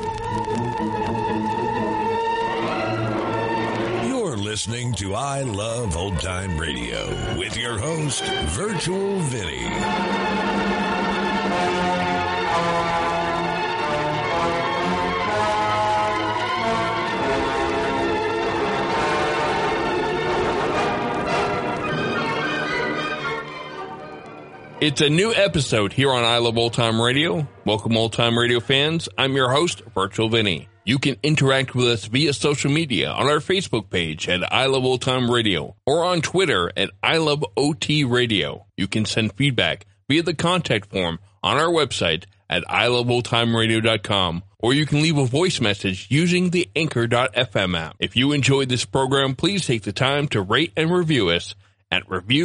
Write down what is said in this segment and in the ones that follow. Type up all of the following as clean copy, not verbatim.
You're listening to I Love Old Time Radio with your host, Virtual Vinny. It's a new episode here on I Love Old Time Radio. Welcome, Old Time Radio fans. I'm your host, Virtual Vinny. You can interact with us via social media on our Facebook page at I Love Old Time Radio or on Twitter at I Love OT Radio. You can send feedback via the contact form on our website at iloveoldtimeradio.com, or you can leave a voice message using the Anchor.fm app. If you enjoyed this program, please take the time to rate and review us at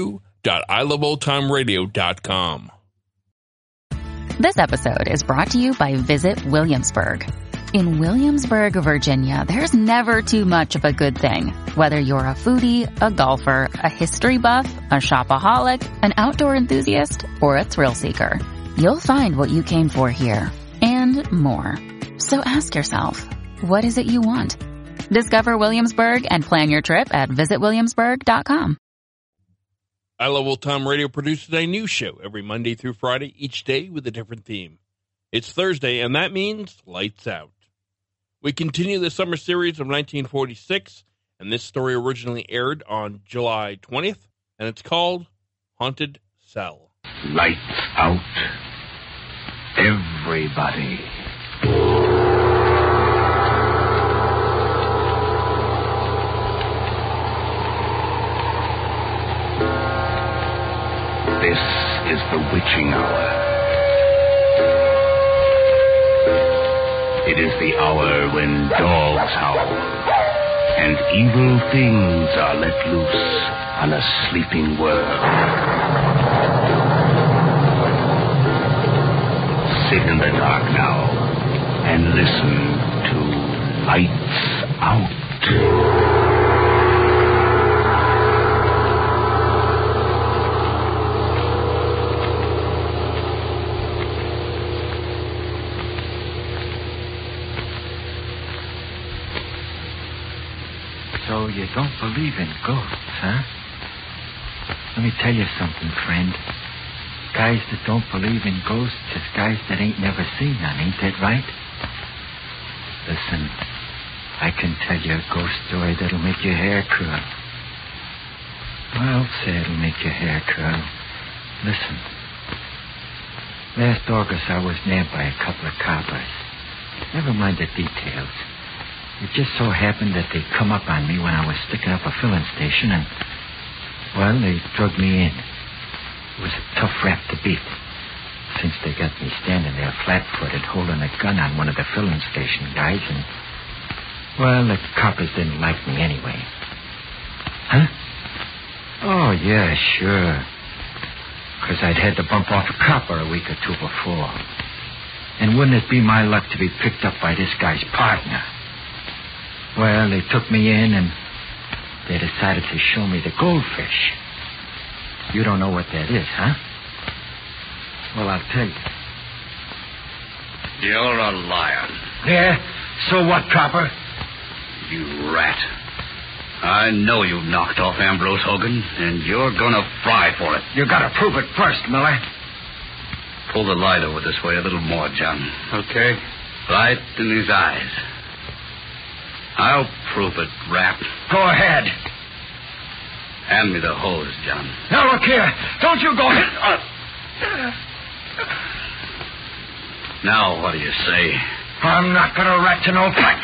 review.iloveoldtimeradio.com. This episode is brought to you by Visit Williamsburg. In Williamsburg, Virginia, there's never too much of a good thing. Whether you're a foodie, a golfer, a history buff, a shopaholic, an outdoor enthusiast, or a thrill seeker, you'll find what you came for here and more. So ask yourself, what is it you want? Discover Williamsburg and plan your trip at visitwilliamsburg.com. I Love Old Time Radio produces a new show every Monday through Friday, each day with a different theme. It's Thursday, and that means Lights Out. We continue the summer series of 1946, and this story originally aired on July 20th, and it's called Haunted Cell. Lights out. Everybody. This is the witching hour. It is the hour when dogs howl and evil things are let loose on a sleeping world. Sit in the dark now and listen to Lights Out. So you don't believe in ghosts, huh? Let me tell you something, friend. Guys that don't believe in ghosts is guys that ain't never seen none, ain't that right? Listen, I can tell you a ghost story that'll make your hair curl. I'll say it'll make your hair curl. Listen. Last August I was nabbed by a couple of coppers. Never mind the details. It just so happened that they come up on me when I was sticking up a filling station and, well, they drugged me in. It was a tough rap to beat, since they got me standing there flat-footed holding a gun on one of the filling station guys and, well, the coppers didn't like me anyway. Huh? Oh, yeah, sure. Because I'd had to bump off a copper a week or two before. And wouldn't it be my luck to be picked up by this guy's partner? Well, they took me in, and they decided to show me the goldfish. You don't know what that is, huh? Well, I'll tell you. You're a liar. Yeah? So what, copper? You rat. I know you knocked off Ambrose Hogan, and you're gonna fry for it. You gotta prove it first, Miller. Pull the light over this way a little more, John. Okay. Right in his eyes. I'll prove it, Rap. Go ahead. Hand me the hose, John. Now, look here. Don't you go ahead. Now, what do you say? I'm not gonna rat to no fight.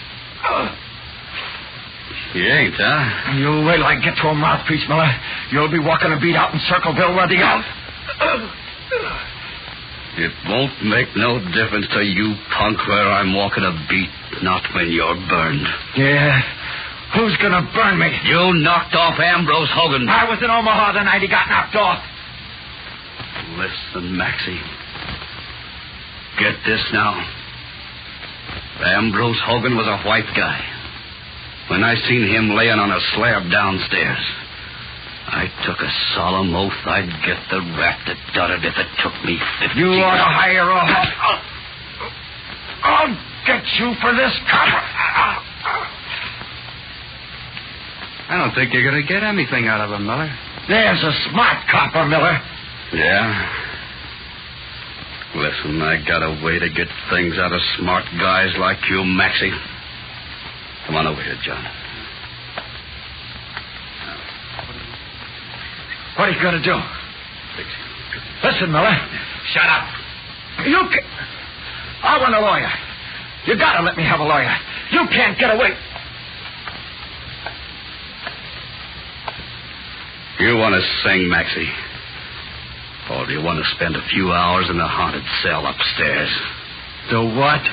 You ain't, huh? You wait till I get to a mouthpiece, Miller. You'll be walking a beat out in Circleville ready out. It won't make no difference to you, punk, where I'm walking a beat, not when you're burned. Yeah? Who's gonna burn me? You knocked off Ambrose Hogan. I was in Omaha the night he got knocked off. Listen, Maxie. Get this now. Ambrose Hogan was a white guy. When I seen him laying on a slab downstairs, I took a solemn oath I'd get the rat that done it if it took me 50 You ought to hire a... I'll get you for this, copper. I don't think you're going to get anything out of him, Miller. There's a smart copper, Miller. Yeah? Listen, I got a way to get things out of smart guys like you, Maxie. Come on over here, John. What are you going to do? Listen, Miller. Shut up. I want a lawyer. You got to let me have a lawyer. You can't get away. You want to sing, Maxie? Or do you want to spend a few hours in the haunted cell upstairs? The what?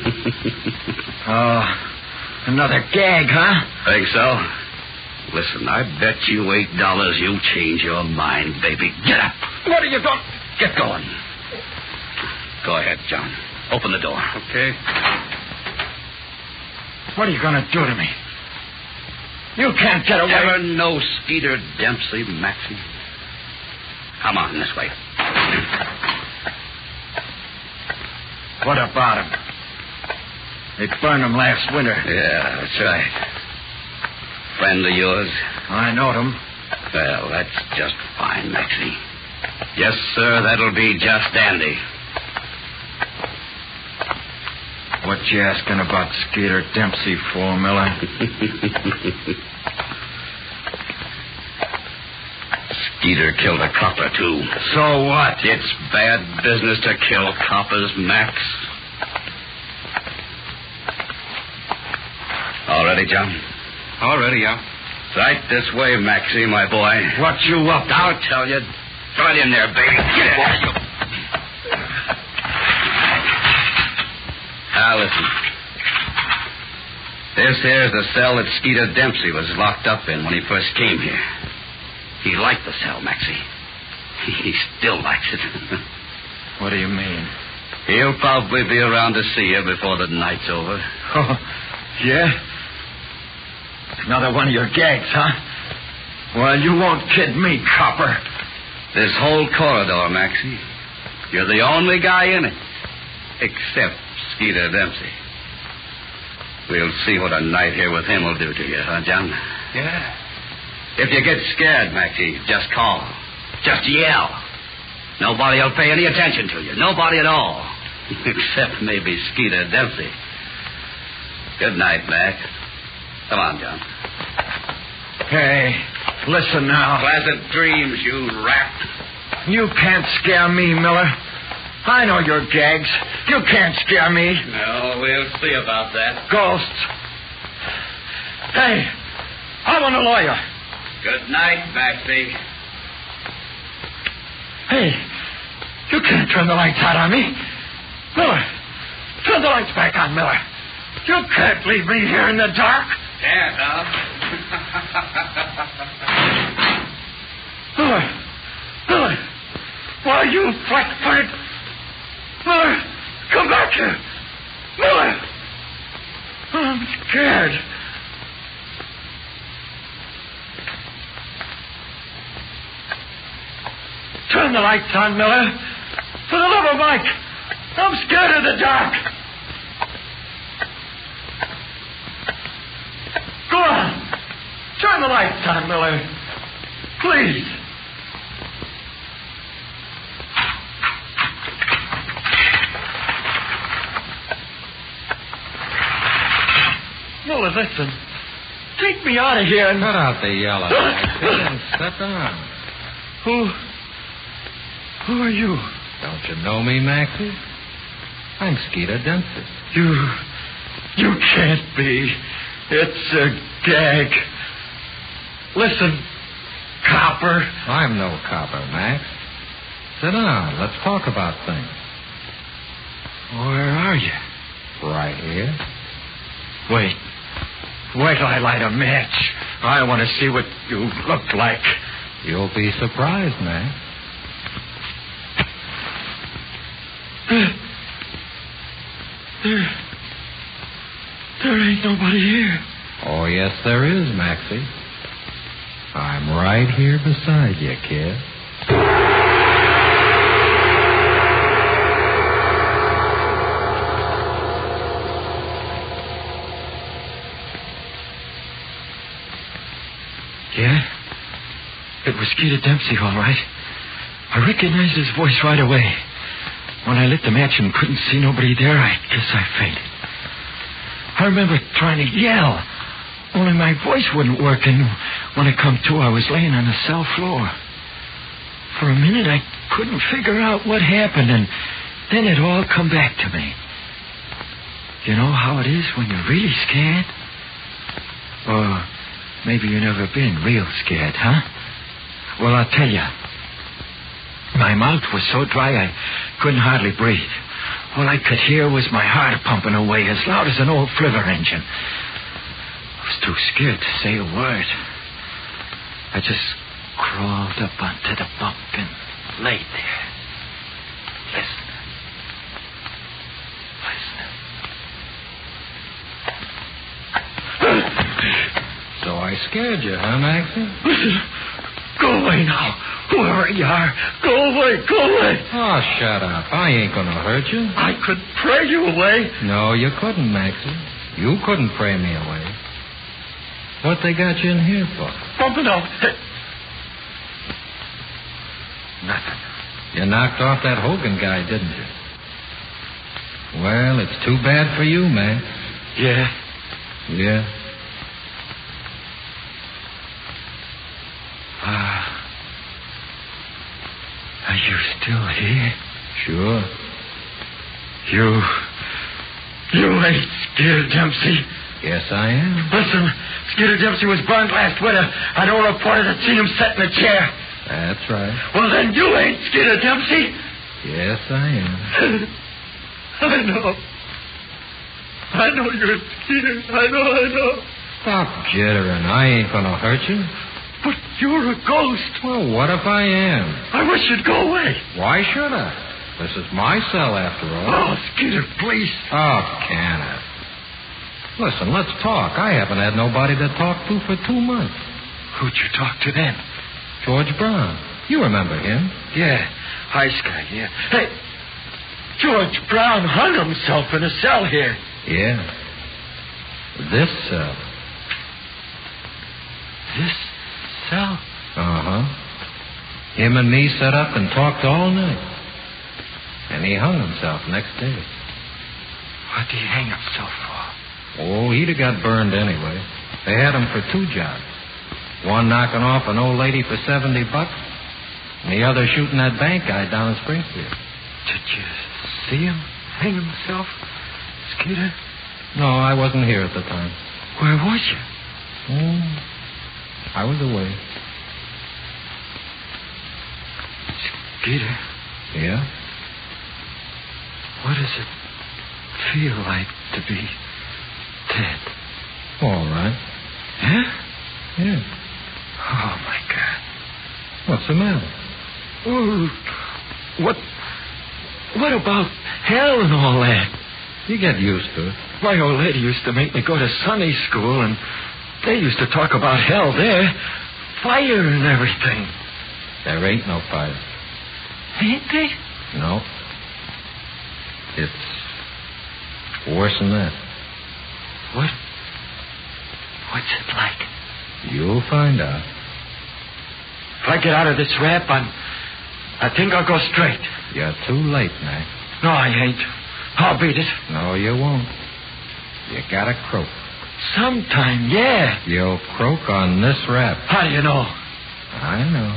Another gag, huh? Think so? Listen, I bet you $8 you'll change your mind, baby. Get up. What are you doing? Get going. Go ahead, John. Open the door. Okay. What are you going to do to me? You can't get away. Ever know Skeeter Dempsey, Maxie? Come on, this way. What about him? They burned him last winter. Yeah, that's right. Friend of yours? I knowed him. Well, that's just fine, Maxie. Yes, sir, that'll be just dandy. What you asking about Skeeter Dempsey for, Miller? Skeeter killed a copper, too. So what? It's bad business to kill coppers, Max. All ready, John? All ready, yeah. Right this way, Maxie, my boy. What you up to? I'll tell you. Right in there, baby. Get it. Now, listen. This here's the cell that Skeeter Dempsey was locked up in when he first came here. He liked the cell, Maxie. He still likes it. What do you mean? He'll probably be around to see you before the night's over. Oh, yeah? Another one of your gags, huh? Well, you won't kid me, copper. This whole corridor, Maxie. You're the only guy in it. Except Skeeter Dempsey. We'll see what a night here with him will do to you, huh, John? Yeah. If you get scared, Maxie, just call. Just yell. Nobody will pay any attention to you. Nobody at all. Except maybe Skeeter Dempsey. Good night, Mac. Come on, John. Hey, listen now. Pleasant dreams, you rat. You can't scare me, Miller. I know your gags. You can't scare me. No, we'll see about that. Ghosts. Hey, I want a lawyer. Good night, Maxie. Hey, you can't turn the lights out on me. Miller, turn the lights back on, Miller. You can't leave me here in the dark. Can't, huh? Miller, why, you flat-footed... Miller, come back here. Miller. I'm scared. Turn the lights on, Miller. For the love of Mike. I'm scared of the dark. Go on. Turn the lights on, Miller. Please. Miller, listen. Take me out of here and... Cut out the yellow. And step down. Who are you? Don't you know me, Maxie? I'm Skeeter Dempsey. You can't be. It's a gag. Listen, copper. I'm no copper, Max. Sit down. Let's talk about things. Where are you? Right here. Wait till I light a match. I want to see what you look like. You'll be surprised, Max. There ain't nobody here. Oh, yes, there is, Maxie. I'm right here beside you, kid. Yeah? It was Skeeter Dempsey, all right. I recognized his voice right away. When I lit the match and couldn't see nobody there, I guess I fainted. I remember trying to yell, only my voice wouldn't work, and when I come to, I was laying on the cell floor. For a minute, I couldn't figure out what happened, and then it all come back to me. You know how it is when you're really scared? Or maybe you've never been real scared, huh? Well, I'll tell you. My mouth was so dry I couldn't hardly breathe. All I could hear was my heart pumping away as loud as an old flivver engine. I was too scared to say a word. I just crawled up onto the bunk and laid there. Listening. So I scared you, huh, Maxie? Listen. Go away now. Whoever you are, go away, go away. Oh, shut up. I ain't gonna hurt you. I could pray you away. No, you couldn't, Maxie. You couldn't pray me away. What they got you in here for? Bumping out. Nothing. You knocked off that Hogan guy, didn't you? Well, it's too bad for you, Max. Yeah. Yeah. Are you still here? Sure. You ain't Skeeter Dempsey. Yes, I am. Listen, Skeeter Dempsey was burned last winter. I know a reporter that seen him sat in a chair. That's right. Well, then you ain't Skeeter Dempsey. Yes, I am. I know you're Skeeter. I know. Stop jittering. I ain't gonna hurt you. But you're a ghost. Well, what if I am? I wish you'd go away. Why should I? This is my cell, after all. Oh, Skeeter, please. Oh, Kenneth. Listen, let's talk. I haven't had nobody to talk to for 2 months. Who'd you talk to then? George Brown. You remember him? Yeah, ice guy, yeah. Hey, George Brown hung himself in a cell here. Yeah. This cell. This cell? Uh-huh. Him and me sat up and talked all night. And he hung himself next day. What did he hang himself for? Oh, he'd have got burned anyway. They had him for 2 jobs. One knocking off an old lady for $70, and the other shooting that bank guy down in Springfield. Did you see him hang himself, Skeeter? No, I wasn't here at the time. Where was you? Oh, I was away. Skeeter? Yeah? What does it feel like to be dead? All right. Yeah? Yeah. Oh, my God. What's the matter? Oh, what about hell and all that? You get used to it. My old lady used to make me go to Sunday school, and they used to talk about hell there. Fire and everything. There ain't no fire. Ain't they? No. It's worse than that. What's it like? You'll find out. If I get out of this rap, I think I'll go straight. You're too late, Mac. No, I ain't. I'll beat it. No, you won't. You gotta croak. Sometime, yeah. You'll croak on this rap. How do you know? I know.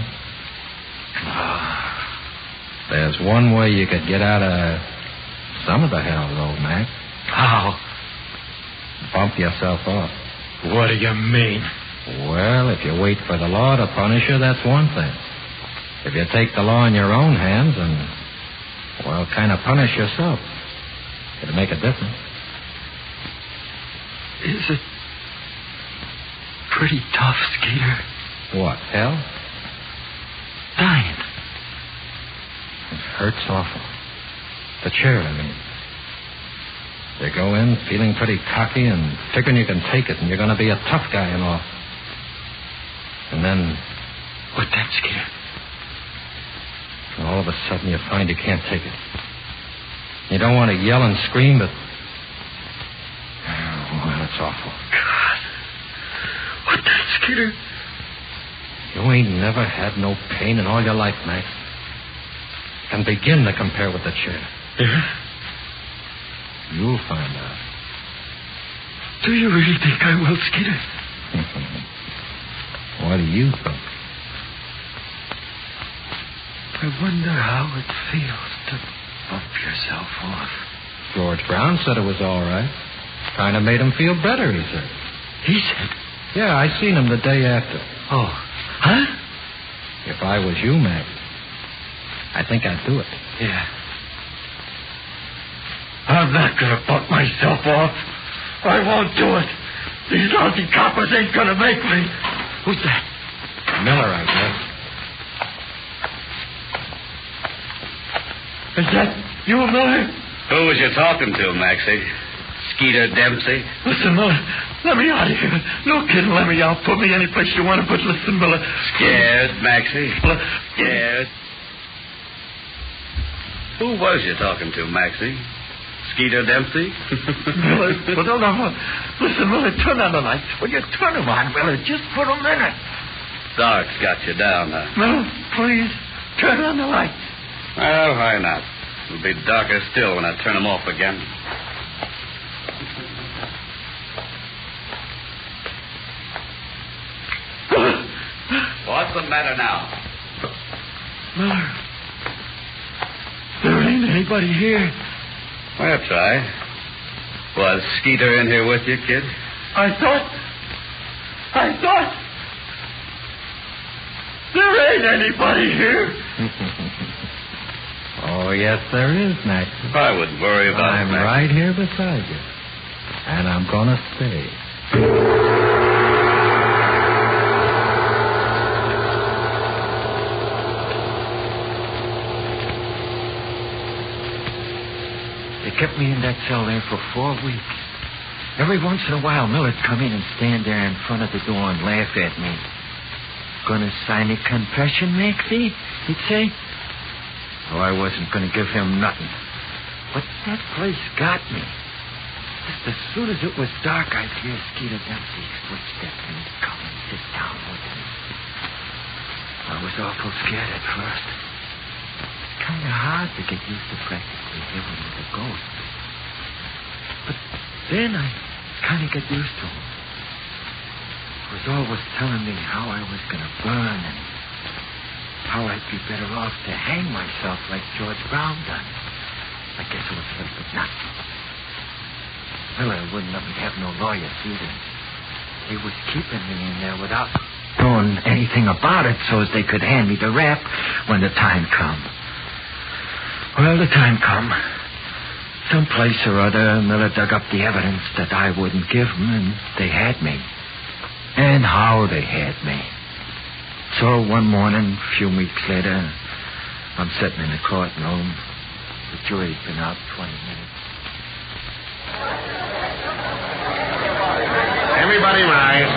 There's one way you could get out of some of the hell, though, Mac. How? Bump yourself off. What do you mean? Well, if you wait for the law to punish you, that's one thing. If you take the law in your own hands and, well, kind of punish yourself, it'll make a difference. Is it pretty tough, Skeeter? What, hell? Dying. It hurts awful. The chair, I mean. You go in feeling pretty cocky and figuring you can take it and you're going to be a tough guy and all. And then... What then, Skeeter? And all of a sudden you find you can't take it. You don't want to yell and scream, but... Oh, well, it's awful. God. What then, Skeeter? You ain't never had no pain in all your life, Max. Can begin to compare with the chair. Yeah? You'll find out. Do you really think I will, Skeeter? What do you think? I wonder how it feels to bump yourself off. George Brown said it was all right. Kind of made him feel better, he said. He said? Yeah, I seen him the day after. Oh. Huh? If I was you, Max, I think I'd do it. Yeah. I'm not going to bump myself off. I won't do it. These lousy coppers ain't going to make me. Who's that? Miller, I guess. Is that you, Miller? Who was you talking to, Maxie? Skeeter Dempsey? Listen, Miller, let me out of here. No kidding, let me out. Put me any place you want to, but listen, Miller. Scared, Maxie? Scared? Who was you talking to, Maxie? Skeeter Dempsey? Miller, no. Listen, Miller, turn on the lights. Will you turn them on, Miller, just for a minute? Dark's got you down, huh? Miller, please, turn on the lights. Well, why not? It'll be darker still when I turn them off again. What's the matter now? Miller, there ain't anybody here. Well, try. Was Skeeter in here with you, kid? I thought there ain't anybody here. Oh, yes, there is, Max. I wouldn't worry about it, I'm Max. right here beside you. And I'm going to stay. They kept me in that cell there for 4 weeks. Every once in a while, Miller'd come in and stand there in front of the door and laugh at me. Gonna sign a confession, Maxie? He'd say. Oh, I wasn't gonna give him nothing. But that place got me. Just as soon as it was dark, I'd hear Skeeter Dempsey's footsteps and he'd come and sit down with me. I was awful scared at first. Kind of hard to get used to practically living with a ghost. But then I kind of got used to him. He was always telling me how I was going to burn and how I'd be better off to hang myself like George Brown done. I guess it was a little bit nuts. Miller wouldn't let me have no lawyers either. He was keeping me in there without knowing anything about it so as they could hand me the rap when the time come. Well, the time come. Someplace or other, Miller dug up the evidence that I wouldn't give them, and they had me. And how they had me. So one morning, a few weeks later, I'm sitting in the courtroom. The jury's been out 20 minutes. Everybody rise.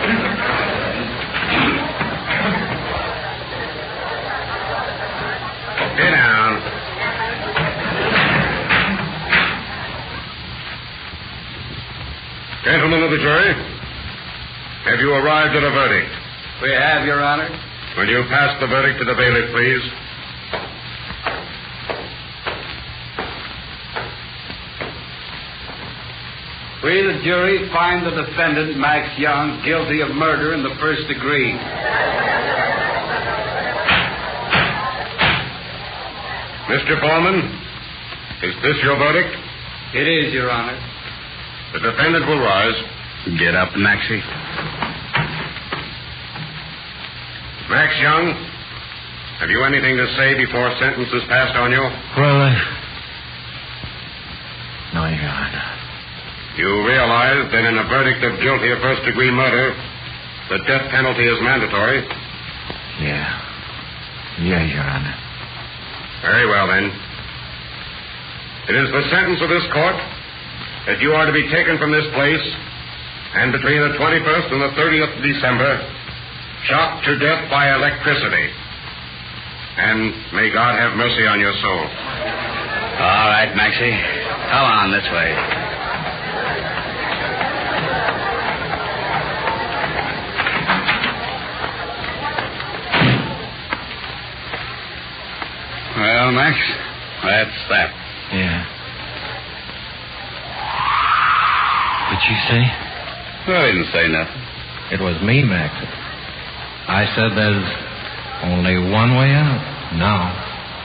Sit down. Gentlemen of the jury, have you arrived at a verdict? We have, Your Honor. Will you pass the verdict to the bailiff, please? We, the jury, find the defendant, Max Young, guilty of murder in the first degree. Mr. Foreman, is this your verdict? It is, Your Honor. The defendant will rise. Get up, Maxie. Max Young, have you anything to say before sentence is passed on you? Well, no, Your Honor. You realize that in a verdict of guilty of first-degree murder, the death penalty is mandatory? Yeah. Yeah, Your Honor. Very well, then. It is the sentence of this court that you are to be taken from this place and between the 21st and the 30th of December, shocked to death by electricity. And may God have mercy on your soul. All right, Maxie. Come on this way. Max. That's that. Yeah. What'd you say? I didn't say nothing. It was me, Max. I said there's only one way out now.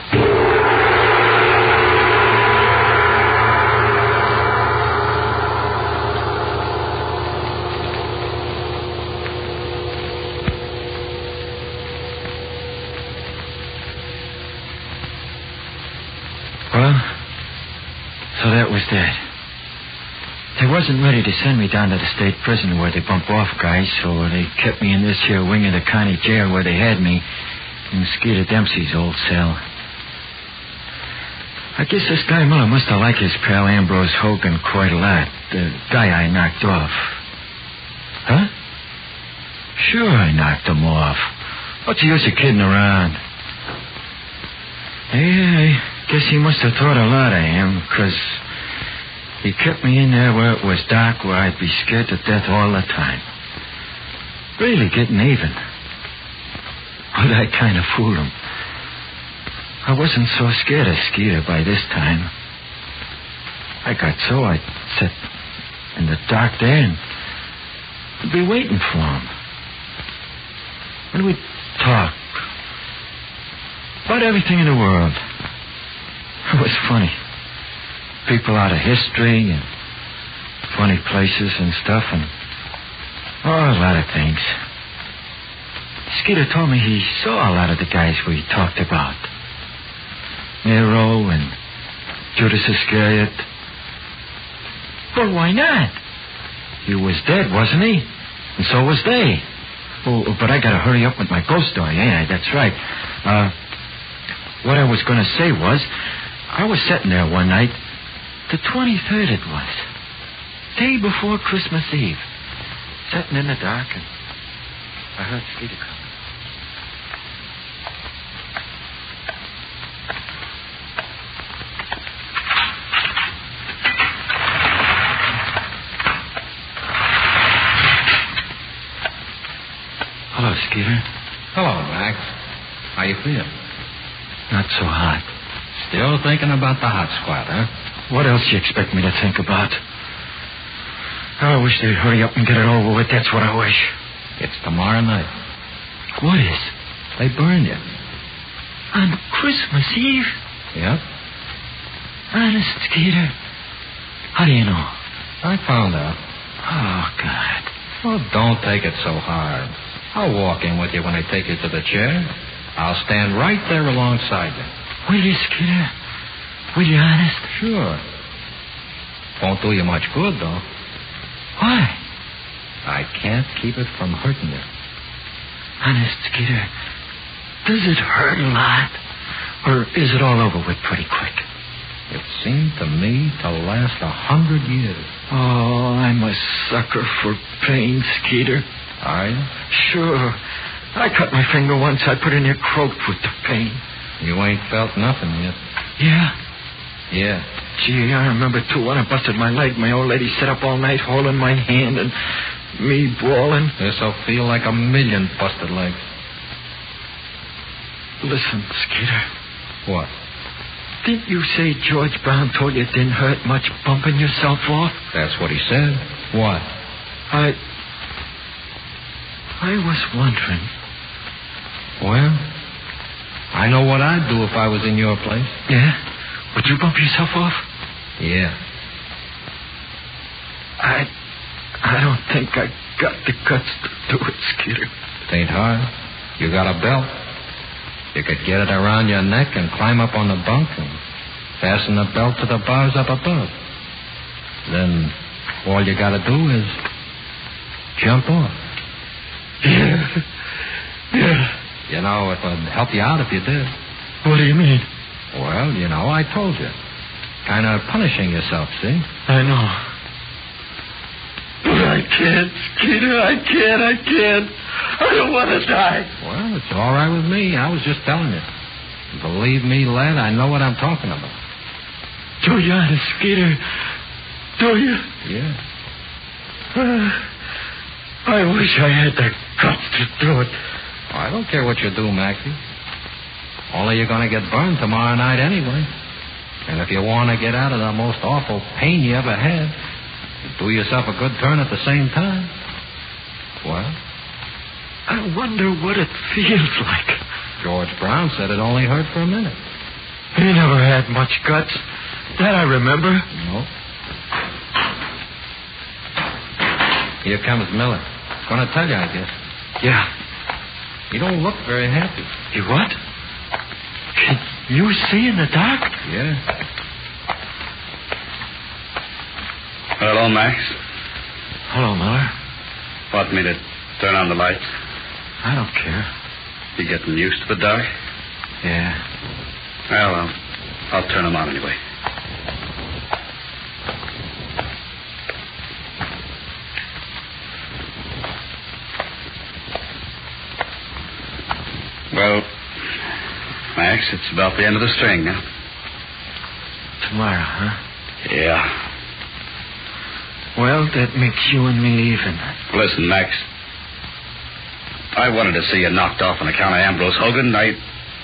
Well, so that was that. They wasn't ready to send me down to the state prison where they bump off guys, so they kept me in this here wing of the county jail where they had me in Skeeter Dempsey's old cell. I guess this guy Miller must have liked his pal Ambrose Hogan quite a lot, the guy I knocked off. Huh? Sure I knocked him off. What's the use of kidding around? Yeah, I guess he must have thought a lot of him, because he kept me in there where it was dark, where I'd be scared to death all the time. Really getting even. But I kind of fooled him. I wasn't so scared of Skeeter by this time. I got so I'd sit in the dark there and be waiting for him. And we'd talk about everything in the world. It was funny. People out of history and funny places and stuff and a lot of things. Skeeter told me he saw a lot of the guys we talked about. Nero and Judas Iscariot. Well, why not? He was dead, wasn't he? And so was they. Oh, but I gotta hurry up with my ghost story. Yeah, that's right. What I was gonna say was, I was sitting there one night, the 23rd it was, day before Christmas Eve, sitting in the dark, and I heard Skeeter come. Hello, Skeeter. Hello, Max. How you feel? Not so hot. Still thinking about the hot squad, huh? What else do you expect me to think about? I wish they'd hurry up and get it over with. That's what I wish. It's tomorrow night. What is? They burn you. On Christmas Eve? Yep. Honest, Skeeter. How do you know? I found out. Oh, God. Oh, don't take it so hard. I'll walk in with you when I take you to the chair. I'll stand right there alongside you. Will you, Skeeter? Will you, honest? Sure. Won't do you much good, though. Why? I can't keep it from hurting you. Honest, Skeeter, does it hurt a lot? Or is it all over with pretty quick? It seemed to me to last 100 years. Oh, I'm a sucker for pain, Skeeter. Are you? Sure. I cut my finger once. I put in there croaked with the pain. You ain't felt nothing yet. Yeah? Yeah. Gee, I remember, too, when I busted my leg. My old lady sat up all night holding my hand and me bawling. This'll feel like 1,000,000 busted legs. Listen, Skeeter. What? Didn't you say George Brown told you it didn't hurt much bumping yourself off? That's what he said. What? I was wondering. Well, I know what I'd do if I was in your place. Yeah? Would you bump yourself off? Yeah. I don't think I got the guts to do it, Skeeter. It ain't hard. You got a belt. You could get it around your neck and climb up on the bunk and fasten the belt to the bars up above. Then all you gotta do is jump off. Yeah. Yeah. You know, it would help you out if you did. What do you mean? Well, you know, I told you. Kind of punishing yourself, see? I know. But I can't, Skeeter. I can't. I don't want to die. Well, it's all right with me. I was just telling you. Believe me, lad, I know what I'm talking about. Do you, honest, Skeeter? Do you? Yeah. I wish I had the guts to do it. I don't care what you do, Maxie. Only you're going to get burned tomorrow night anyway. And if you want to get out of the most awful pain you ever had, do yourself a good turn at the same time. Well? I wonder what it feels like. George Brown said it only hurt for a minute. He never had much guts. That I remember. No. Here comes Miller. Going to tell you, I guess. Yeah. You don't look very happy. You what? Can you see in the dark? Yeah. Hello, Max. Hello, Miller. Want me to turn on the lights? I don't care. You getting used to the dark? Yeah. Well, I'll turn them on anyway. Well, Max, it's about the end of the string now. Tomorrow, huh? Yeah. Well, that makes you and me even. Listen, Max. I wanted to see you knocked off on account of Ambrose Hogan. I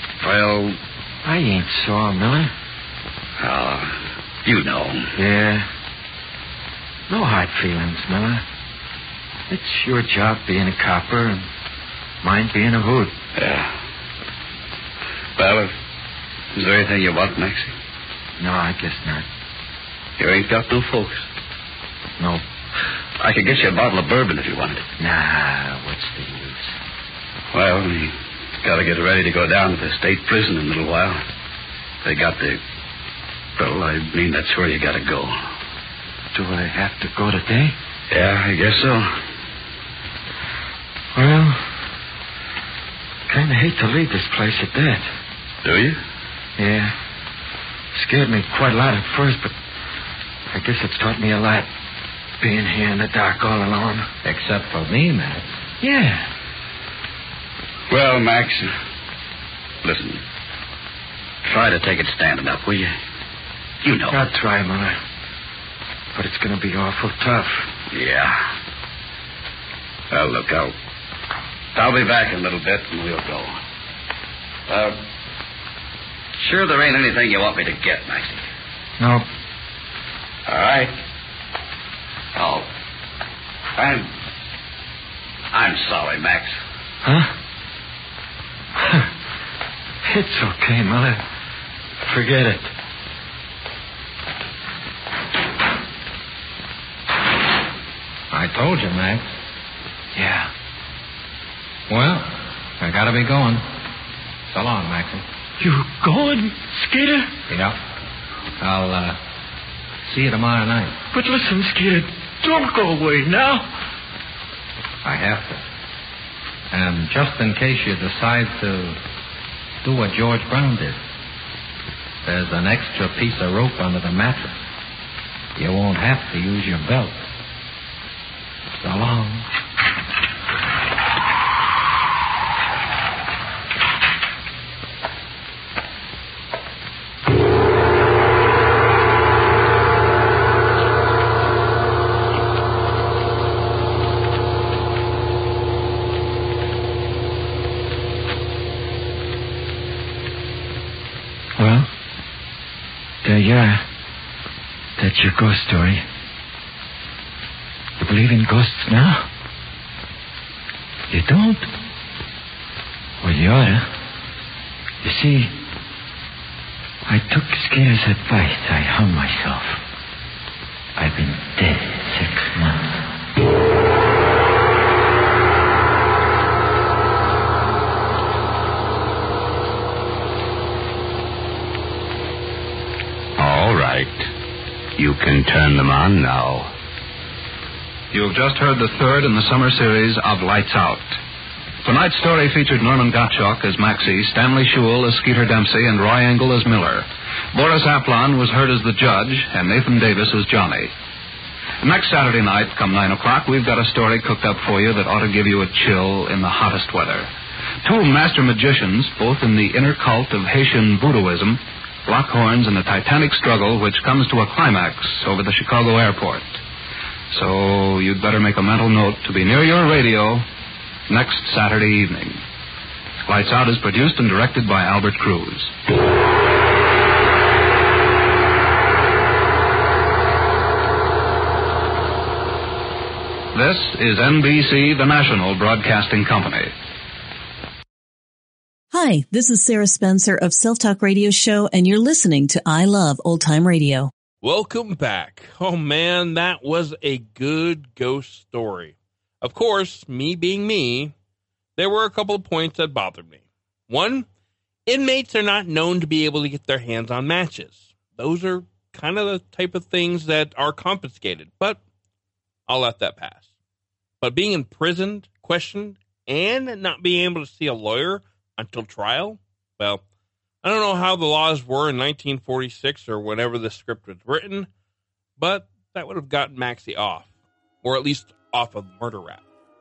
ain't sore, Miller. Oh, you know. Yeah. No hard feelings, Miller. It's your job being a copper and mine being a hood. Yeah. Well, is there anything you want, Maxie? No, I guess not. You ain't got no folks? No. I could get you a bottle of bourbon if you wanted it. Nah, what's the use? Well, we got to get ready to go down to the state prison in a little while. They got the... Well, I mean, that's where you got to go. Do I have to go today? Yeah, I guess so. Well, kind of hate to leave this place at that. Do you? Yeah. Scared me quite a lot at first, but I guess it's taught me a lot. Being here in the dark all alone. Except for me, Max. Yeah. Well, Max, listen. Try to take it standing up, will you? You know. I'll try, Miller. But it's going to be awful tough. Yeah. Well, look, I'll be back in a little bit and we'll go. Sure there ain't anything you want me to get, Maxie? No. All right. Oh. I'm sorry, Max. Huh? It's okay, Miller. Forget it. I told you, Max. Yeah. Well, I gotta be going. So long, Maxie. You going, Skeeter? Yeah. I'll see you tomorrow night. But listen, Skeeter, don't go away now. I have to. And just in case you decide to do what George Brown did, there's an extra piece of rope under the mattress. You won't have to use your belt. So long. Well, there you are. That's your ghost story. You believe in ghosts now? You don't? Well, you oughta. You see, I took Skinner's advice. I hung myself. I've been dead 6 months. All right. You can turn them on now. You've just heard the third in the summer series of Lights Out. Tonight's story featured Norman Gottschalk as Maxie, Stanley Shule as Skeeter Dempsey, and Roy Engel as Miller. Boris Aplon was heard as the judge, and Nathan Davis as Johnny. Next Saturday night, come 9 o'clock, we've got a story cooked up for you that ought to give you a chill in the hottest weather. Two master magicians, both in the inner cult of Haitian voodooism, lock horns in the titanic struggle which comes to a climax over the Chicago airport. So you'd better make a mental note to be near your radio next Saturday evening. Lights Out is produced and directed by Albert Cruz. This is NBC, the national broadcasting company. Hi, this is Sarah Spencer of Self Talk Radio Show, and you're listening to I Love Old Time Radio. Welcome back. Oh man, that was a good ghost story. Of course, me being me, there were a couple of points that bothered me. One, inmates are not known to be able to get their hands on matches. Those are kind of the type of things that are confiscated, but I'll let that pass. But being imprisoned, questioned, and not being able to see a lawyer until trial, well, I don't know how the laws were in 1946 or whenever the script was written, but that would have gotten Maxie off, or at least off of murder rap.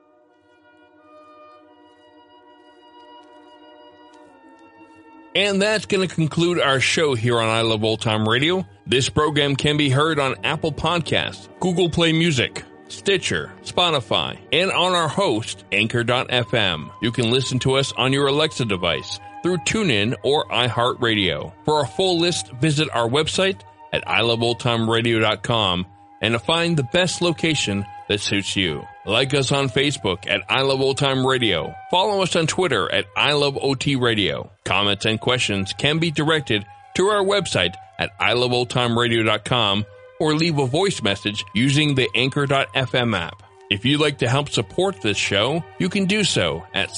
And that's going to conclude our show here on I Love Old Time Radio. This program can be heard on Apple Podcasts, Google Play Music, Stitcher, Spotify, and on our host, Anchor.fm. You can listen to us on your Alexa device through TuneIn or iHeartRadio. For a full list, visit our website at iloveoldtimeradio.com and to find the best location that suits you. Like us on Facebook at I Love Old Time Radio. Follow us on Twitter at I Love OT Radio. Comments and questions can be directed to our website at iloveoldtimeradio.com or leave a voice message using the Anchor.fm app. If you'd like to help support this show, you can do so at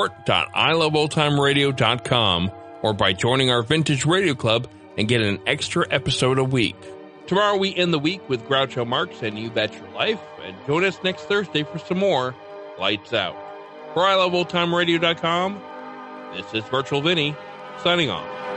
support.iloveoldtimeradio.com or by joining our Vintage Radio Club and get an extra episode a week. Tomorrow we end the week with Groucho Marx and You Bet Your Life, and join us next Thursday for some more Lights Out. For iloveoldtimeradio.com, this is Virtual Vinny, signing off.